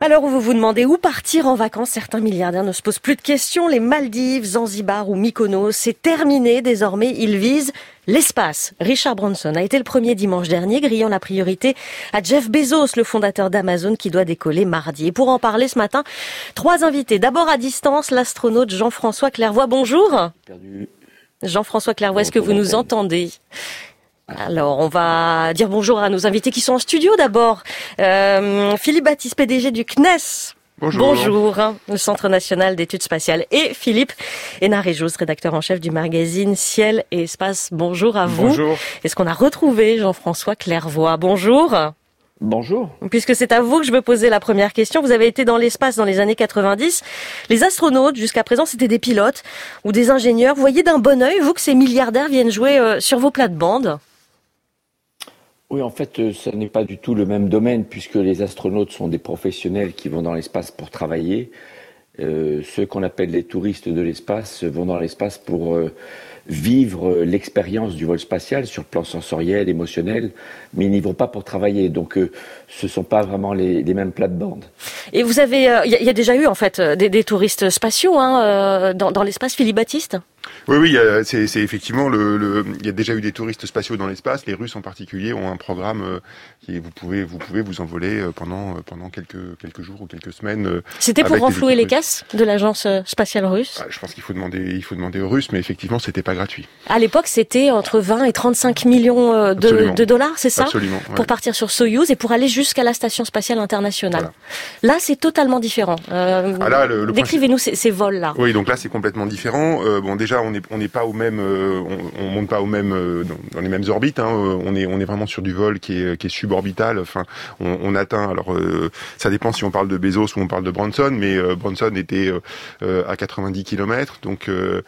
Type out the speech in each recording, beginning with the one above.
Alors, vous vous demandez où partir en vacances. Certains milliardaires ne se posent plus de questions. Les Maldives, Zanzibar ou Mykonos, c'est terminé. Désormais, ils visent l'espace. Richard Branson a été le premier dimanche dernier, grillant la priorité à Jeff Bezos, le fondateur d'Amazon, qui doit décoller mardi. Et pour en parler ce matin, 3 invités. D'abord à distance, l'astronaute Jean-François Clairvoy. Bonjour. Jean-François Clairvoy, est-ce que vous nous entendez ? Alors, on va dire bonjour à nos invités qui sont en studio d'abord. Philippe Baptiste, PDG du CNES. Bonjour, le Centre National d'Études Spatiales. Et Philippe Hénard-Réjous, rédacteur en chef du magazine Ciel et Espace. Bonjour à vous. Bonjour. Est-ce qu'on a retrouvé Jean-François Clairvoy ? Bonjour. Bonjour. Puisque c'est à vous que je veux poser la première question. Vous avez été dans l'espace dans les années 90. Les astronautes, jusqu'à présent, c'était des pilotes ou des ingénieurs. Vous voyez d'un bon œil, vous, que ces milliardaires viennent jouer sur vos plates-bandes ? Oui, en fait, ce n'est pas du tout le même domaine puisque les astronautes sont des professionnels qui vont dans l'espace pour travailler. Ceux qu'on appelle les touristes de l'espace vont dans l'espace pour vivre l'expérience du vol spatial sur le plan sensoriel, émotionnel, mais ils n'y vont pas pour travailler. Donc, ce ne sont pas vraiment les mêmes plates-bandes. Et vous avez, il y a déjà eu en fait des touristes spatiaux dans l'espace, Philippe Baptiste ? Oui, c'est effectivement il y a déjà eu des touristes spatiaux dans l'espace. Les Russes en particulier ont un programme qui vous pouvez vous envoler pendant quelques jours ou quelques semaines. C'était pour renflouer les caisses de l'agence spatiale russe. Je pense qu'il faut demander aux Russes, mais effectivement c'était pas gratuit. À l'époque, c'était entre 20 et 35 millions de dollars, c'est ça ? Absolument. Ouais. Pour partir sur Soyouz et pour aller jusqu'à la station spatiale internationale. Voilà. Là, c'est totalement différent. Décrivez-nous ces vols-là. Oui, donc là c'est complètement différent. Déjà on n'est pas au même, on monte pas au même dans les mêmes orbites. On est vraiment sur du vol qui est suborbital. Enfin, on atteint. Alors, ça dépend si on parle de Bezos ou on parle de Branson, mais Branson était à 90 km, donc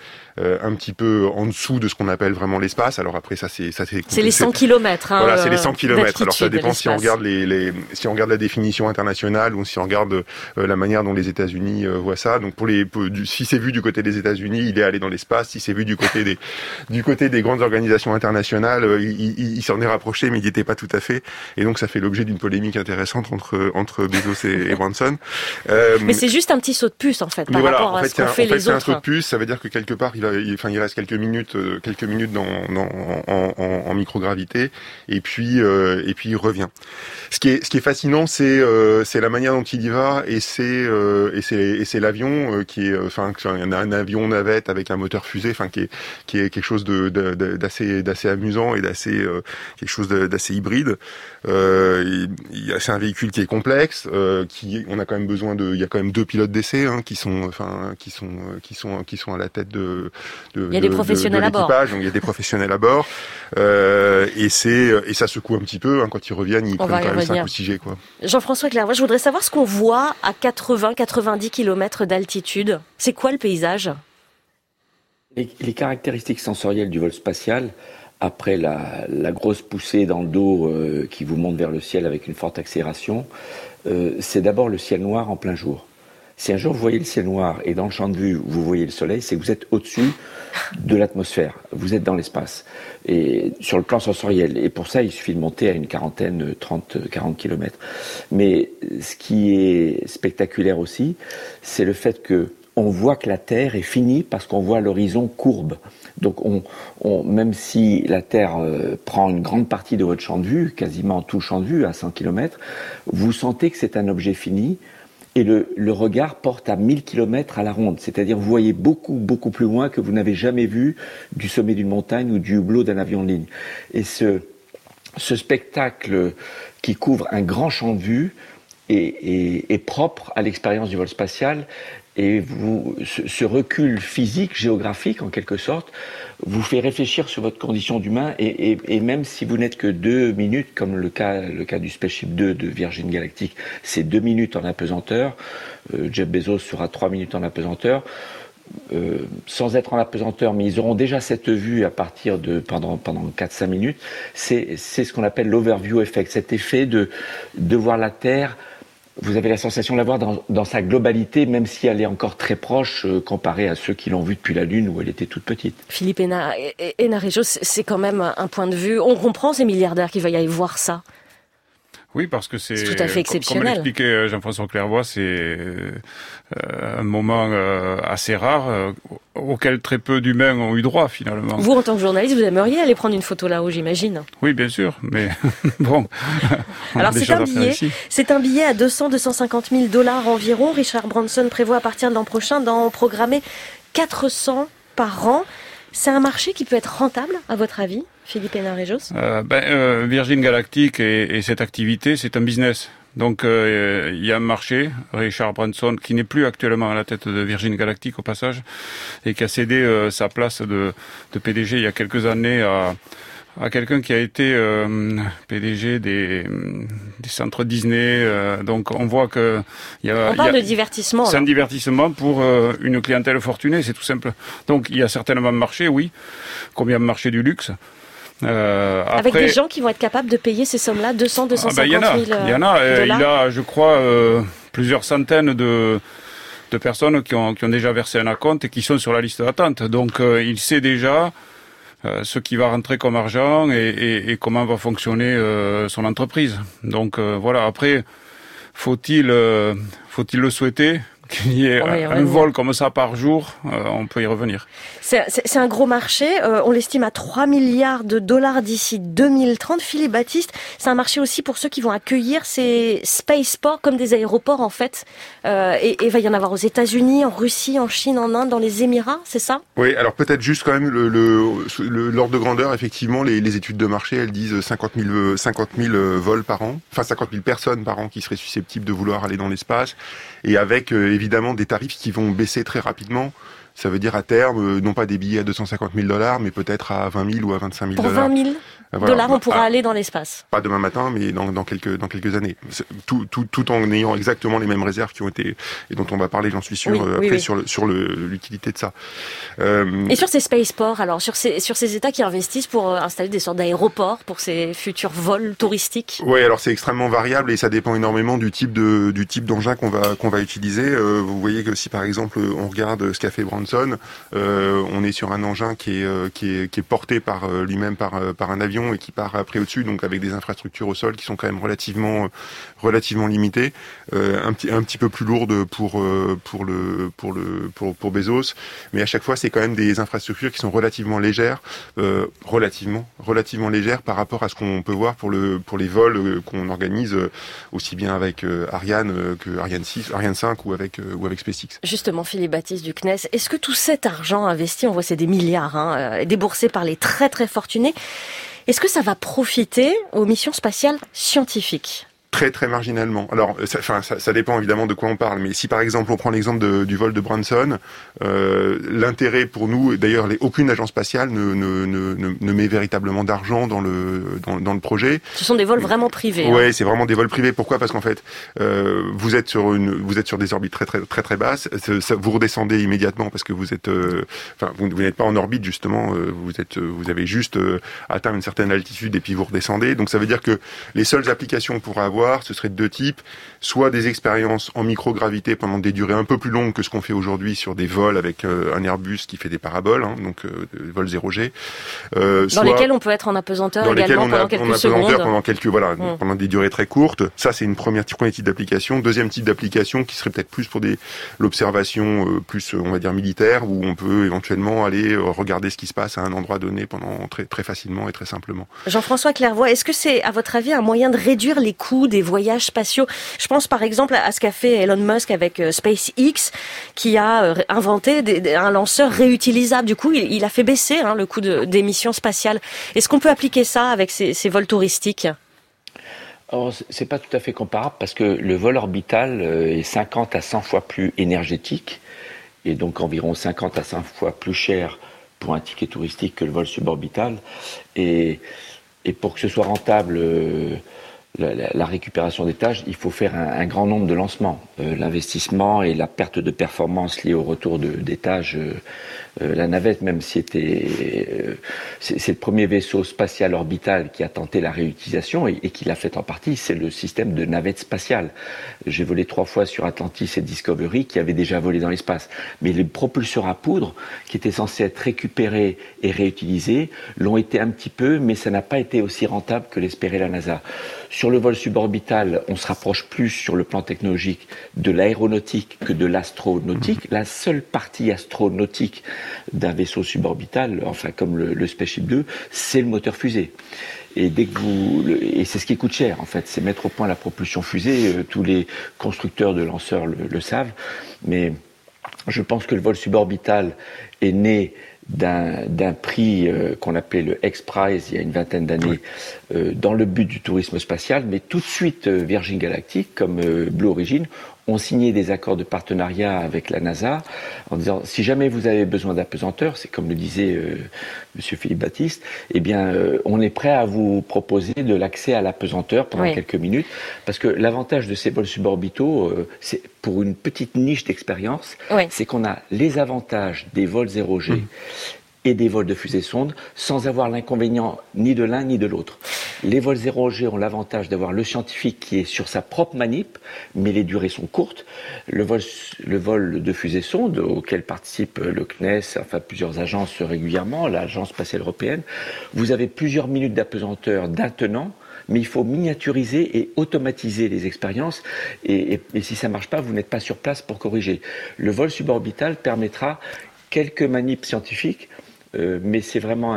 un petit peu en dessous de ce qu'on appelle vraiment l'espace. Alors après, c'est les 100 km. Voilà, c'est les 100 km. Alors ça dépend si on regarde si on regarde la définition internationale ou si on regarde la manière dont les États-Unis voient ça. Donc si c'est vu du côté des États-Unis, il est allé dans l'espace. Si c'est vu du côté des grandes organisations internationales, il s'en est rapproché, mais il n'y était pas tout à fait. Et donc ça fait l'objet d'une polémique intéressante entre Bezos et Branson. Mais c'est juste un petit saut de puce en fait, par rapport à ce qu'ont fait les autres. C'est un saut de puce. Ça veut dire que quelque part, il reste quelques minutes en microgravité, et puis il revient. Ce qui est fascinant, c'est la manière dont il y va, et c'est l'avion qui est, un avion navette avec un moteur fusée, qui est quelque chose d'assez amusant et quelque chose d'assez hybride. C'est un véhicule qui est complexe, on a quand même besoin il y a quand même 2 pilotes d'essai qui sont à la tête de il y a des professionnels à bord. Donc il y a des professionnels à bord, et ça secoue un petit peu quand ils reviennent, ils prennent quand même 5 ou 6 G, quoi. Jean-François Clairvoy, je voudrais savoir ce qu'on voit à 80-90 km d'altitude. C'est quoi le paysage ? Les caractéristiques sensorielles du vol spatial, après la grosse poussée dans le dos qui vous monte vers le ciel avec une forte accélération, c'est d'abord le ciel noir en plein jour. Si un jour vous voyez le ciel noir et dans le champ de vue vous voyez le soleil, c'est que vous êtes au-dessus de l'atmosphère, vous êtes dans l'espace, et sur le plan sensoriel. Et pour ça, il suffit de monter à une quarantaine, 30-40 km. Mais ce qui est spectaculaire aussi, c'est le fait que on voit que la Terre est finie parce qu'on voit l'horizon courbe. Donc même si la Terre prend une grande partie de votre champ de vue, quasiment tout le champ de vue à 100 km, vous sentez que c'est un objet fini, et le regard porte à 1000 km à la ronde. C'est-à-dire vous voyez beaucoup, beaucoup plus loin que vous n'avez jamais vu du sommet d'une montagne ou du hublot d'un avion de ligne. Et ce spectacle qui couvre un grand champ de vue est propre à l'expérience du vol spatial. Et ce recul physique, géographique en quelque sorte, vous fait réfléchir sur votre condition d'humain, et même si vous n'êtes que 2 minutes, comme le cas du Spaceship 2 de Virgin Galactic, c'est 2 minutes en apesanteur, Jeff Bezos sera 3 minutes en apesanteur, sans être en apesanteur, mais ils auront déjà cette vue à partir de pendant 4-5 minutes, c'est ce qu'on appelle l'overview effect, cet effet de voir la Terre. Vous avez la sensation de la voir dans sa globalité, même si elle est encore très proche comparée à ceux qui l'ont vue depuis la Lune où elle était toute petite. Philippe Hénard-Réjous, c'est quand même un point de vue. On comprend ces milliardaires qui veuillent aller voir ça. Oui, parce que c'est tout à fait exceptionnel. Comme l'expliquait Jean-François Clairvoy, c'est un moment assez rare auquel très peu d'humains ont eu droit finalement. Vous, en tant que journaliste, vous aimeriez aller prendre une photo là-haut, j'imagine. Oui, bien sûr, mais bon. Alors c'est un billet à 250 000 $ environ. Richard Branson prévoit à partir de l'an prochain d'en programmer 400 par an. C'est un marché qui peut être rentable, à votre avis, Philippe Hénart-Réjos ? Virgin Galactic et cette activité, c'est un business. Donc il y a un marché, Richard Branson, qui n'est plus actuellement à la tête de Virgin Galactic au passage, et qui a cédé sa place de PDG il y a quelques années à quelqu'un qui a été PDG des centres Disney. Donc on voit que on parle de divertissement. C'est un divertissement pour une clientèle fortunée, c'est tout simple. Donc il y a certainement un marché, oui, comme il y a un marché du luxe. Avec des gens qui vont être capables de payer ces sommes-là, 250 000 $. Il y en a. Il a, je crois, plusieurs centaines de personnes qui ont déjà versé un acompte et qui sont sur la liste d'attente. Donc il sait déjà ce qui va rentrer comme argent et comment va fonctionner son entreprise. Donc voilà. Après, faut-il le souhaiter? Qu'il y ait un vol comme ça par jour, on peut y revenir. C'est un gros marché, on l'estime à 3 milliards de $ d'ici 2030. Philippe Baptiste, c'est un marché aussi pour ceux qui vont accueillir ces spaceports comme des aéroports en fait. Et il va y en avoir aux États-Unis, en Russie, en Chine, en Inde, dans les Émirats, c'est ça ? Oui, alors peut-être juste quand même l'ordre de grandeur, effectivement, les études de marché, elles disent 50 000 vols par an, enfin 50 000 personnes par an qui seraient susceptibles de vouloir aller dans l'espace, et avec évidemment des tarifs qui vont baisser très rapidement. Ça veut dire à terme, non pas des billets à 250 000 $, mais peut-être à 20 000 ou à 25 000 $. Pour 20 000 $, on pourra aller dans l'espace. Pas demain matin, mais dans quelques années. Tout en ayant exactement les mêmes réserves qui ont été, et dont on va parler, j'en suis sûr, après. Sur l'utilité de ça. Et sur ces spaceports, alors, sur ces États qui investissent pour installer des sortes d'aéroports pour ces futurs vols touristiques? Oui, alors c'est extrêmement variable et ça dépend énormément du type d'engin qu'on va utiliser. Vous voyez que si par exemple on regarde ce qu'a fait Branson, on est sur un engin qui est porté par lui-même par un avion et qui part après au-dessus, donc avec des infrastructures au sol qui sont quand même relativement limitées, un petit peu plus lourdes pour Bezos, mais à chaque fois c'est quand même des infrastructures qui sont relativement légères, relativement légères par rapport à ce qu'on peut voir pour les vols qu'on organise aussi bien avec Ariane que Ariane 5 ou avec SpaceX. Justement, Philippe Baptiste du CNES, est-ce que tout cet argent investi, on voit c'est des milliards, déboursés par les très très fortunés, est-ce que ça va profiter aux missions spatiales scientifiques ? Très très marginalement. Alors, ça dépend évidemment de quoi on parle, mais si par exemple on prend l'exemple du vol de Branson, l'intérêt pour nous, d'ailleurs aucune agence spatiale ne met véritablement d'argent dans le projet. Ce sont des vols vraiment privés. Ouais, c'est vraiment des vols privés. Pourquoi ? Parce qu'en fait, vous êtes sur des orbites très très très très basses. Vous redescendez immédiatement parce que vous n'êtes pas en orbite justement. Vous avez juste atteint une certaine altitude et puis vous redescendez. Donc ça veut dire que les seules applications qu'on pourra avoir, ce serait de deux types, soit des expériences en microgravité pendant des durées un peu plus longues que ce qu'on fait aujourd'hui sur des vols avec un Airbus qui fait des paraboles, donc des vols 0G. Dans lesquels on peut être en apesanteur également pendant quelques secondes. Pendant des durées très courtes. Ça, c'est premier type d'application. Deuxième type d'application qui serait peut-être plus pour l'observation plus, on va dire, militaire, où on peut éventuellement aller regarder ce qui se passe à un endroit donné pendant très, très facilement et très simplement. Jean-François Clairvoy, est-ce que c'est, à votre avis, un moyen de réduire les coûts des voyages spatiaux? Je pense par exemple à ce qu'a fait Elon Musk avec SpaceX, qui a inventé un lanceur réutilisable. Du coup, il a fait baisser le coût des missions spatiales. Est-ce qu'on peut appliquer ça avec ces vols touristiques? Alors, c'est pas tout à fait comparable parce que le vol orbital est 50 à 100 fois plus énergétique et donc environ 50 à 100 fois plus cher pour un ticket touristique que le vol suborbital. Et pour que ce soit rentable, la récupération des tâches, il faut faire un grand nombre de lancements. L'investissement et la perte de performance liée au retour des tâches La navette, même si c'est le premier vaisseau spatial orbital qui a tenté la réutilisation et qui l'a fait en partie, c'est le système de navette spatiale. J'ai volé 3 fois sur Atlantis et Discovery qui avaient déjà volé dans l'espace. Mais les propulseurs à poudre, qui étaient censés être récupérés et réutilisés, l'ont été un petit peu, mais ça n'a pas été aussi rentable que l'espérait la NASA. Sur le vol suborbital, on se rapproche plus sur le plan technologique de l'aéronautique que de l'astronautique. La seule partie astronautique d'un vaisseau suborbital, enfin comme le Spaceship 2, c'est le moteur fusée. Et et c'est ce qui coûte cher en fait, c'est mettre au point la propulsion fusée. Tous les constructeurs de lanceurs le savent, mais je pense que le vol suborbital est né d'un prix qu'on appelait le X-Prize il y a une vingtaine d'années, dans le but du tourisme spatial, mais tout de suite Virgin Galactic comme Blue Origin ont signé des accords de partenariat avec la NASA en disant si jamais vous avez besoin d'apesanteur, c'est comme le disait Monsieur Philippe Baptiste, eh bien on est prêt à vous proposer de l'accès à l'apesanteur pendant quelques minutes, parce que l'avantage de ces vols suborbitaux, c'est pour une petite niche d'expérience, c'est qu'on a les avantages des vols 0G et des vols de fusée-sonde sans avoir l'inconvénient ni de l'un ni de l'autre. Les vols 0G ont l'avantage d'avoir le scientifique qui est sur sa propre manip, mais les durées sont courtes. Le vol de fusée-sonde, auquel participe le CNES, enfin plusieurs agences régulièrement, l'Agence spatiale européenne, vous avez plusieurs minutes d'apesanteur d'un tenant, mais il faut miniaturiser et automatiser les expériences, et si ça ne marche pas, vous n'êtes pas sur place pour corriger. Le vol suborbital permettra quelques manips scientifiques, mais c'est vraiment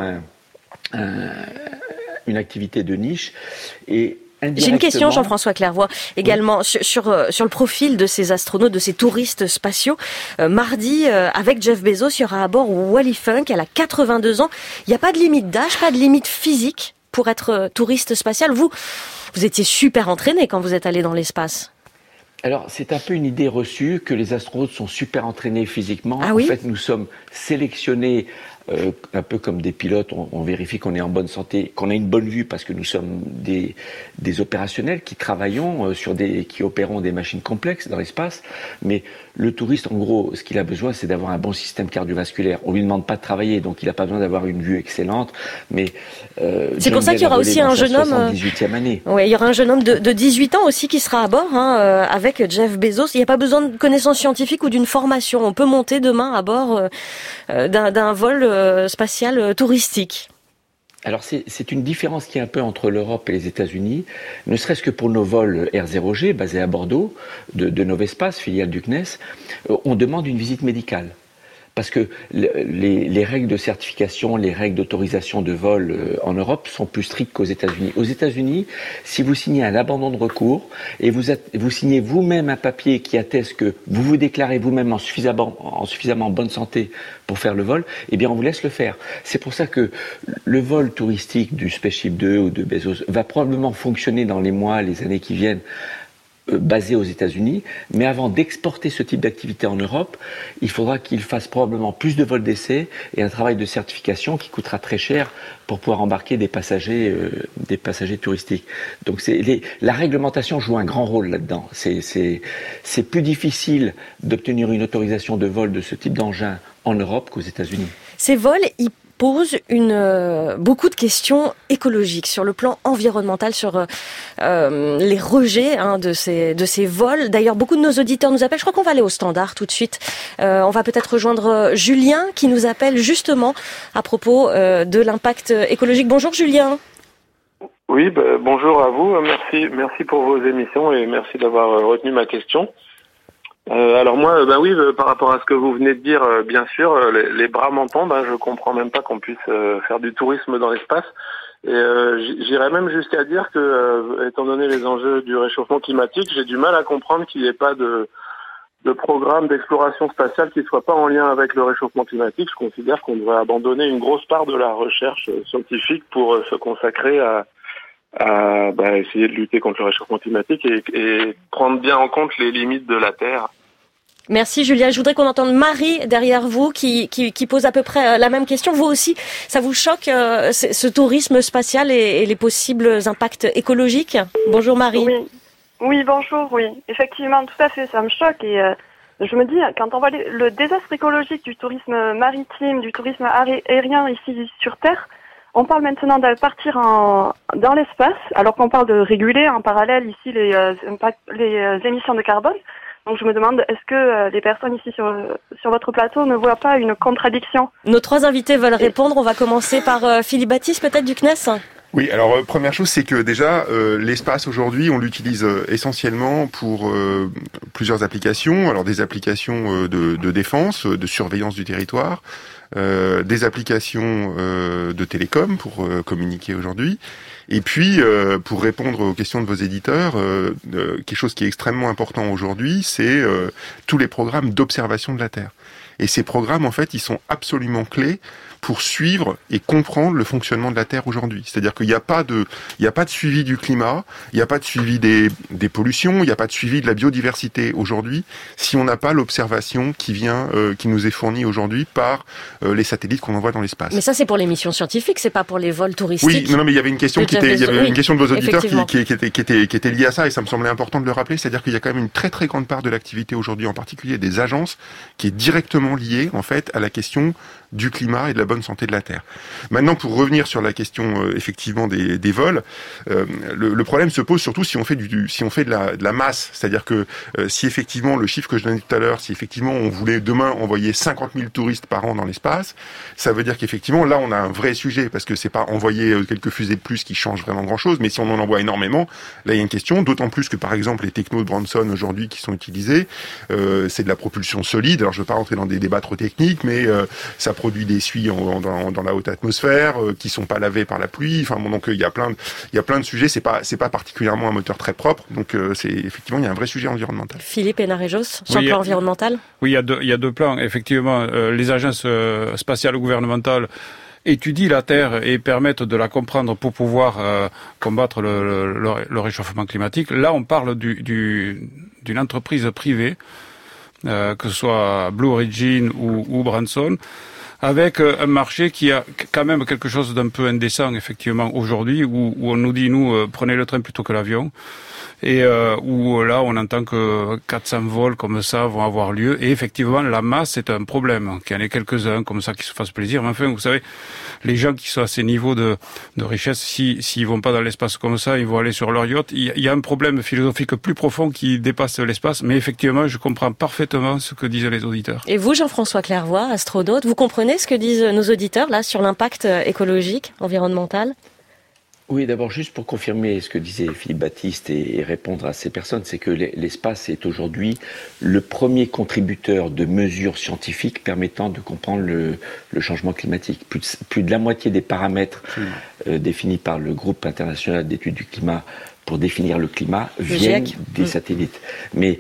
une activité de niche. Et j'ai une question, Jean-François Clairvoy, également sur le profil de ces astronautes, de ces touristes spatiaux. Mardi, avec Jeff Bezos, il y aura à bord Wally Funk, elle a 82 ans. Il n'y a pas de limite d'âge, pas de limite physique pour être touriste spatial. Vous étiez super entraîné quand vous êtes allé dans l'espace. Alors, c'est un peu une idée reçue que les astronautes sont super entraînés physiquement. Ah oui ? En fait, nous sommes sélectionnés un peu comme des pilotes. On vérifie qu'on est en bonne santé, qu'on a une bonne vue, parce que nous sommes des opérationnels qui travaillons qui opérons des machines complexes dans l'espace. Mais le touriste, en gros, ce qu'il a besoin, c'est d'avoir un bon système cardiovasculaire. On lui demande pas de travailler, donc il n'a pas besoin d'avoir une vue excellente. Mais c'est pour ça qu'il y aura aussi un jeune homme. 78e année. Ouais, il y aura un jeune homme de 18 ans aussi qui sera à bord, avec Jeff Bezos. Il n'y a pas besoin de connaissances scientifiques ou d'une formation. On peut monter demain à bord d'un vol spatial touristique. Alors c'est une différence qui est un peu entre l'Europe et les États-Unis, ne serait-ce que pour nos vols R0G basés à Bordeaux, de Novespace, filiale du CNES, on demande une visite médicale. Parce que les règles de certification, les règles d'autorisation de vol en Europe sont plus strictes qu'aux États-Unis. Aux États-Unis, si vous signez un abandon de recours et vous signez vous-même un papier qui atteste que vous vous déclarez vous-même en suffisamment bonne santé pour faire le vol, eh bien on vous laisse le faire. C'est pour ça que le vol touristique du Spaceship 2 ou de Bezos va probablement fonctionner dans les mois, les années qui viennent, basé aux États-Unis, mais avant d'exporter ce type d'activité en Europe, il faudra qu'il fasse probablement plus de vols d'essai et un travail de certification qui coûtera très cher pour pouvoir embarquer des passagers touristiques. Donc la réglementation joue un grand rôle là-dedans. C'est plus difficile d'obtenir une autorisation de vol de ce type d'engin en Europe qu'aux États-Unis. Ces vols, ils posent beaucoup de questions écologiques sur le plan environnemental, sur les rejets de ces vols. D'ailleurs, beaucoup de nos auditeurs nous appellent. Je crois qu'on va aller au standard tout de suite. On va peut-être rejoindre Julien qui nous appelle justement à propos de l'impact écologique. Bonjour Julien. Oui, bonjour à vous. Merci pour vos émissions et merci d'avoir retenu ma question. Alors moi, par rapport à ce que vous venez de dire, bien sûr, les bras m'en tombent. Je comprends même pas qu'on puisse faire du tourisme dans l'espace. Et j'irais même jusqu'à dire que, étant donné les enjeux du réchauffement climatique, j'ai du mal à comprendre qu'il n'y ait pas de programme d'exploration spatiale qui soit pas en lien avec le réchauffement climatique. Je considère qu'on devrait abandonner une grosse part de la recherche scientifique pour se consacrer à essayer de lutter contre le réchauffement climatique et prendre bien en compte les limites de la Terre. Merci Julien. Je voudrais qu'on entende Marie derrière vous qui pose à peu près la même question. Vous aussi, ça vous choque ce tourisme spatial et les possibles impacts écologiques ? Bonjour Marie. Oui, bonjour, oui. Effectivement, tout à fait, ça me choque et Je me dis, quand on voit le désastre écologique du tourisme maritime, du tourisme aérien ici sur Terre, on parle maintenant de partir dans l'espace, alors qu'on parle de réguler en parallèle ici les émissions de carbone. Donc je me demande, est-ce que les personnes ici sur votre plateau ne voient pas une contradiction? Nos 3 invités veulent répondre. On va commencer par Philippe Baptiste, peut-être du CNES. Oui, alors première chose, c'est que déjà l'espace aujourd'hui, on l'utilise essentiellement pour plusieurs applications. Alors des applications de défense, de surveillance du territoire, des applications de télécom pour communiquer aujourd'hui. Et puis, pour répondre aux questions de vos éditeurs, quelque chose qui est extrêmement important aujourd'hui, c'est tous les programmes d'observation de la Terre. Et ces programmes, en fait, ils sont absolument clés pour suivre et comprendre le fonctionnement de la Terre aujourd'hui. C'est-à-dire qu'il n'y a pas de suivi du climat, il n'y a pas de suivi des pollutions, il n'y a pas de suivi de la biodiversité aujourd'hui, si on n'a pas l'observation qui nous est fournie aujourd'hui par les satellites qu'on envoie dans l'espace. Mais ça, c'est pour les missions scientifiques, c'est pas pour les vols touristiques. Oui, non, mais il y avait une question une question de vos auditeurs qui était liée à ça, et ça me semblait important de le rappeler. C'est-à-dire qu'il y a quand même une très très grande part de l'activité aujourd'hui, en particulier des agences, qui est directement liée en fait à la question du climat et de la bonne santé de la Terre. Maintenant, pour revenir sur la question effectivement des vols, le problème se pose surtout si on fait de la masse. C'est-à-dire que si effectivement le chiffre que je donnais tout à l'heure, si effectivement on voulait demain envoyer 50 000 touristes par an dans l'espace, ça veut dire qu'effectivement là on a un vrai sujet, parce que c'est pas envoyer quelques fusées de plus qui change vraiment grand-chose, mais si on en envoie énormément, là il y a une question. D'autant plus que par exemple les technos de Branson aujourd'hui qui sont utilisés, c'est de la propulsion solide. Alors je veux pas rentrer dans des débats trop techniques, mais ça produit des suies dans la haute atmosphère qui sont pas lavées par la pluie. Enfin bon, donc il y a plein de sujets. C'est pas particulièrement un moteur très propre. Donc c'est effectivement il y a un vrai sujet environnemental. Philippe Hénarejos, sur le plan environnemental. Oui, il y a deux plans. Effectivement, les agences spatiales gouvernementales étudient la Terre et permettent de la comprendre pour pouvoir combattre le réchauffement climatique. Là, on parle d'une entreprise privée, que ce soit Blue Origin ou Branson, avec un marché qui a quand même quelque chose d'un peu indécent, effectivement, aujourd'hui, où on nous dit, prenez le train plutôt que l'avion. Et où là, on entend que 400 vols comme ça vont avoir lieu. Et effectivement, la masse, c'est un problème. Qu'il y en ait quelques-uns comme ça qui se fassent plaisir. Mais enfin, vous savez, les gens qui sont à ces niveaux de richesse, s'ils vont pas dans l'espace comme ça, ils vont aller sur leur yacht. Il y a un problème philosophique plus profond qui dépasse l'espace. Mais effectivement, je comprends parfaitement ce que disent les auditeurs. Et vous, Jean-François Clairvoy, astronaute, vous comprenez ce que disent nos auditeurs là sur l'impact écologique, environnemental ? Oui, d'abord, juste pour confirmer ce que disait Philippe Baptiste et répondre à ces personnes, c'est que l'espace est aujourd'hui le premier contributeur de mesures scientifiques permettant de comprendre le changement climatique. Plus de la moitié des paramètres définis par le groupe international d'études du climat pour définir le climat viennent des satellites. Mais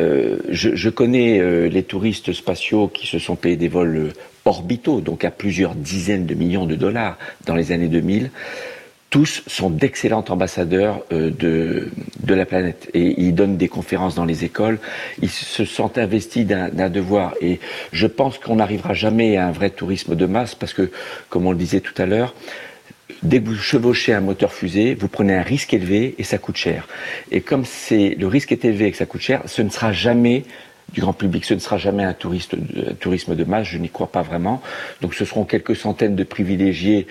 je connais les touristes spatiaux qui se sont payés des vols orbitaux, donc à plusieurs dizaines de millions de dollars dans les années 2000. Tous sont d'excellents ambassadeurs de la planète et ils donnent des conférences dans les écoles. Ils se sont investis d'un devoir et je pense qu'on n'arrivera jamais à un vrai tourisme de masse parce que, comme on le disait tout à l'heure, dès que vous chevauchez un moteur fusée, vous prenez un risque élevé et ça coûte cher. Et comme le risque est élevé et que ça coûte cher, ce ne sera jamais du grand public, ce ne sera jamais un tourisme de masse, je n'y crois pas vraiment. Donc ce seront quelques centaines de privilégiés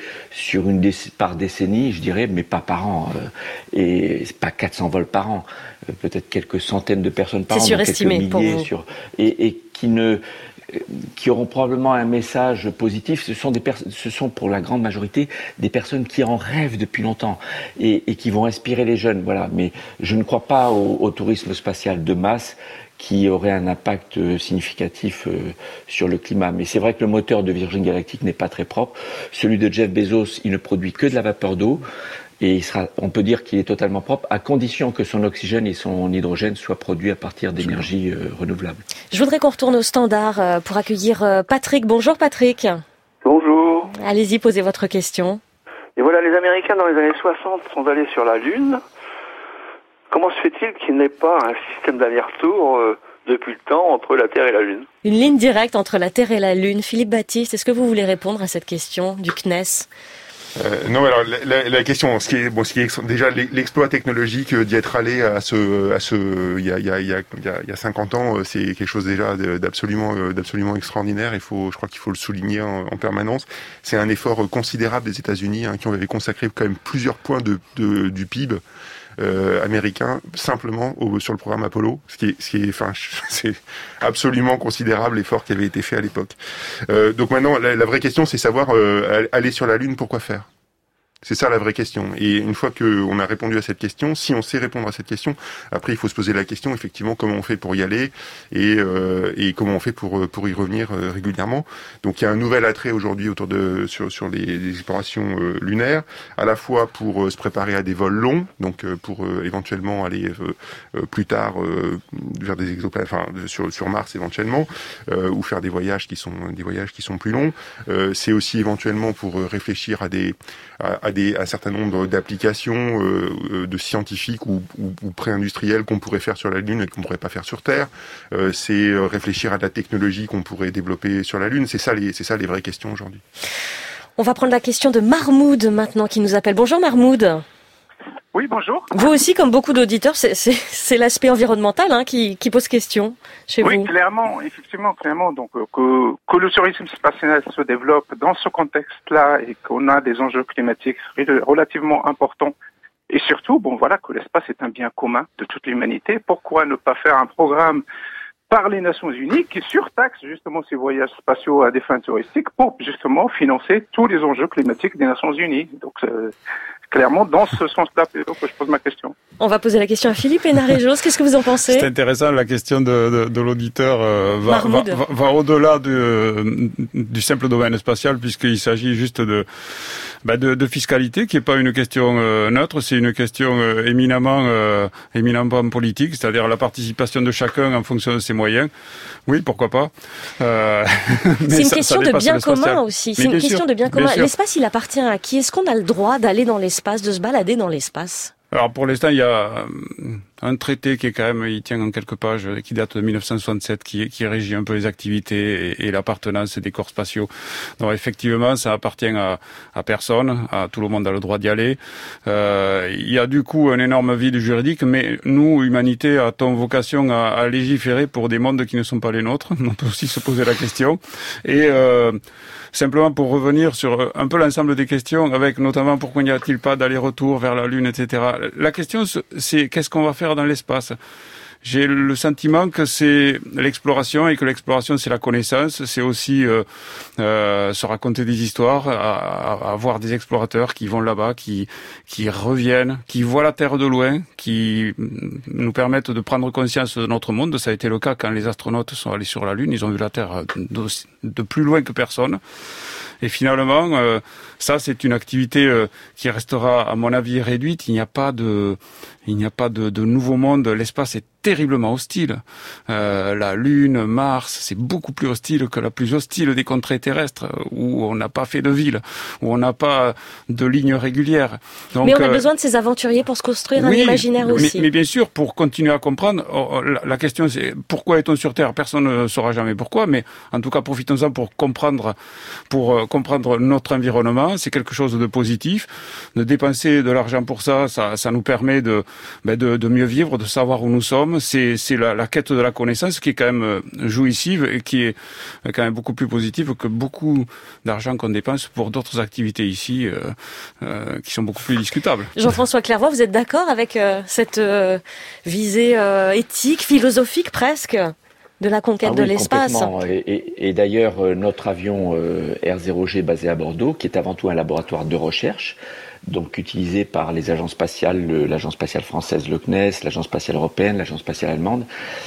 par décennie, je dirais, mais pas par an. Et c'est pas 400 vols par an, peut-être quelques centaines de personnes par an. C'est surestimé pour vous. Et qui auront probablement un message positif. Ce sont pour la grande majorité des personnes qui en rêvent depuis longtemps et qui vont inspirer les jeunes. Voilà. Mais je ne crois pas au tourisme spatial de masse qui aurait un impact significatif sur le climat. Mais c'est vrai que le moteur de Virgin Galactic n'est pas très propre. Celui de Jeff Bezos, il ne produit que de la vapeur d'eau. Et on peut dire qu'il est totalement propre, à condition que son oxygène et son hydrogène soient produits à partir d'énergies renouvelables. Je voudrais qu'on retourne au standard pour accueillir Patrick. Bonjour Patrick. Bonjour. Allez-y, posez votre question. Et voilà, les Américains dans les années 60 sont allés sur la Lune. Comment se fait-il qu'il n'y ait pas un système d'aller-retour depuis le temps entre la Terre et la Lune ? Une ligne directe entre la Terre et la Lune. Philippe Baptiste, est-ce que vous voulez répondre à cette question du CNES ? Non, alors la question, ce qui est déjà l'exploit technologique d'y être allé il y a 50 ans, c'est quelque chose déjà d'absolument extraordinaire. Je crois qu'il faut le souligner en permanence. C'est un effort considérable des États-Unis qui avaient consacré quand même plusieurs points du PIB. Américain simplement sur le programme Apollo, c'est absolument considérable l'effort qui avait été fait à l'époque. Donc maintenant, la vraie question, c'est savoir aller sur la Lune, pourquoi faire ? C'est ça la vraie question. Et une fois qu'on a répondu à cette question, si on sait répondre à cette question, après il faut se poser la question effectivement comment on fait pour y aller et comment on fait pour y revenir régulièrement. Donc il y a un nouvel attrait aujourd'hui sur les explorations lunaires, à la fois pour se préparer à des vols longs, donc pour éventuellement aller plus tard vers des exoplanètes, sur Mars éventuellement, ou faire des voyages qui sont plus longs. C'est aussi éventuellement pour réfléchir à un certain nombre d'applications de scientifiques ou pré-industriels qu'on pourrait faire sur la Lune et qu'on pourrait pas faire sur Terre. C'est réfléchir à de la technologie qu'on pourrait développer sur la Lune. C'est ça les vraies questions aujourd'hui. On va prendre la question de Mahmoud maintenant qui nous appelle. Bonjour Mahmoud. Oui, bonjour. Vous aussi, comme beaucoup d'auditeurs, c'est l'aspect environnemental qui pose question chez vous. Oui, clairement. Donc, que le tourisme spatial se développe dans ce contexte-là et qu'on a des enjeux climatiques relativement importants. Et surtout, que l'espace est un bien commun de toute l'humanité. Pourquoi ne pas faire un programme par les Nations Unies qui surtaxe justement ces voyages spatiaux à des fins touristiques pour justement financer tous les enjeux climatiques des Nations Unies. Donc, clairement, dans ce sens-là, plutôt que je pose ma question. On va poser la question à Philippe Hénarejos. Qu'est-ce que vous en pensez ? C'est intéressant, la question de l'auditeur va au-delà du simple domaine spatial, puisqu'il s'agit juste de fiscalité, qui est pas une question neutre, c'est une question éminemment politique, c'est-à-dire la participation de chacun en fonction de ses moyens. Oui, pourquoi pas. C'est une question de bien commun aussi. C'est une question de bien commun. L'espace, il appartient à qui ? Est-ce qu'on a le droit d'aller dans l'espace, de se balader dans l'espace ? Alors pour l'instant, il y a un traité qui est quand même, il tient en quelques pages, qui date de 1967, qui régit un peu les activités et l'appartenance des corps spatiaux. Donc effectivement, ça appartient à personne, tout le monde a le droit d'y aller. Il y a du coup un énorme vide juridique, mais nous, humanité, a-t-on vocation à légiférer pour des mondes qui ne sont pas les nôtres ? On peut aussi se poser la question. Et simplement pour revenir sur un peu l'ensemble des questions, avec notamment pourquoi n'y a-t-il pas d'aller-retour vers la Lune, etc. La question, c'est qu'est-ce qu'on va faire dans l'espace ? J'ai le sentiment que c'est l'exploration et que l'exploration c'est la connaissance, c'est aussi se raconter des histoires, avoir des explorateurs qui vont là-bas, qui reviennent, qui voient la Terre de loin, qui nous permettent de prendre conscience de notre monde. Ça a été le cas quand les astronautes sont allés sur la Lune, ils ont vu la Terre de plus loin que personne. Et finalement, ça c'est une activité qui restera à mon avis réduite. Il n'y a pas de nouveau monde. L'espace est terriblement hostile. La Lune, Mars, c'est beaucoup plus hostile que la plus hostile des contrées terrestres, où on n'a pas fait de ville, où on n'a pas de ligne régulière. Donc, mais on a besoin de ces aventuriers pour se construire un imaginaire aussi. Mais bien sûr, pour continuer à comprendre, la question c'est pourquoi est-on sur Terre ? Personne ne saura jamais pourquoi, mais en tout cas profitons-en pour comprendre notre environnement. C'est quelque chose de positif. De dépenser de l'argent pour ça nous permet de mieux vivre, de savoir où nous sommes. C'est la quête de la connaissance qui est quand même jouissive et qui est quand même beaucoup plus positive que beaucoup d'argent qu'on dépense pour d'autres activités ici qui sont beaucoup plus discutables. Jean-François Clairvoy, vous êtes d'accord avec cette visée éthique, philosophique presque de la conquête de l'espace? Complètement. Et d'ailleurs, notre avion R0G basé à Bordeaux, qui est avant tout un laboratoire de recherche, donc utilisé par les agences spatiales, l'agence spatiale française, le CNES, l'agence spatiale européenne, l'agence spatiale allemande.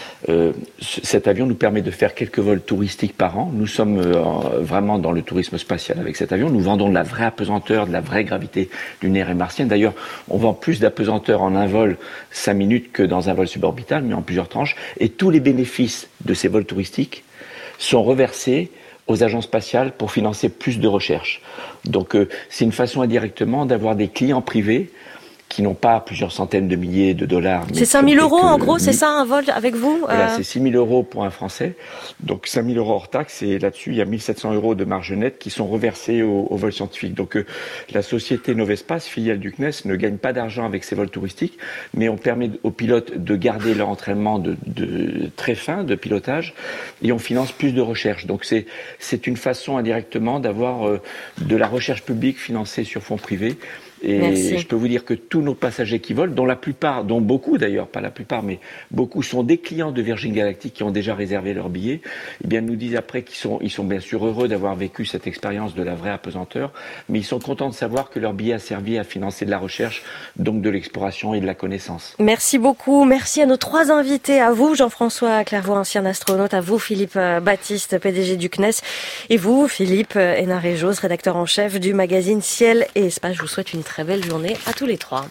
Cet avion nous permet de faire quelques vols touristiques par an. Nous sommes vraiment dans le tourisme spatial avec cet avion. Nous vendons de la vraie apesanteur, de la vraie gravité lunaire et martienne. D'ailleurs, on vend plus d'apesanteur en un vol 5 minutes que dans un vol suborbital, mais en plusieurs tranches. Et tous les bénéfices de ces vols touristiques sont reversés aux agences spatiales pour financer plus de recherche. Donc c'est une façon indirectement d'avoir des clients privés qui n'ont pas plusieurs centaines de milliers de dollars. C'est 5 000 euros en gros, c'est ça un vol avec vous? Voilà, c'est 6 000 euros pour un Français. Donc 5 000 euros hors taxe, et là-dessus il y a 1 700 euros de marge nette qui sont reversés au vol scientifique. Donc la société Novespace, filiale du CNES, ne gagne pas d'argent avec ses vols touristiques, mais on permet aux pilotes de garder leur entraînement de très fin de pilotage, et on finance plus de recherche. Donc c'est une façon indirectement d'avoir de la recherche publique financée sur fonds privés. Et merci. Je peux vous dire que tous nos passagers qui volent, dont beaucoup d'ailleurs, pas la plupart, mais beaucoup sont des clients de Virgin Galactic qui ont déjà réservé leur billet, eh bien nous disent après ils sont bien sûr heureux d'avoir vécu cette expérience de la vraie apesanteur, mais ils sont contents de savoir que leur billet a servi à financer de la recherche, donc de l'exploration et de la connaissance. Merci beaucoup. Merci à nos 3 invités, à vous Jean-François Clairvaux, ancien astronaute, à vous Philippe Baptiste, PDG du CNES, et vous Philippe Hénarejos, rédacteur en chef du magazine Ciel et Espace. Je vous souhaite une très belle journée à tous les 3.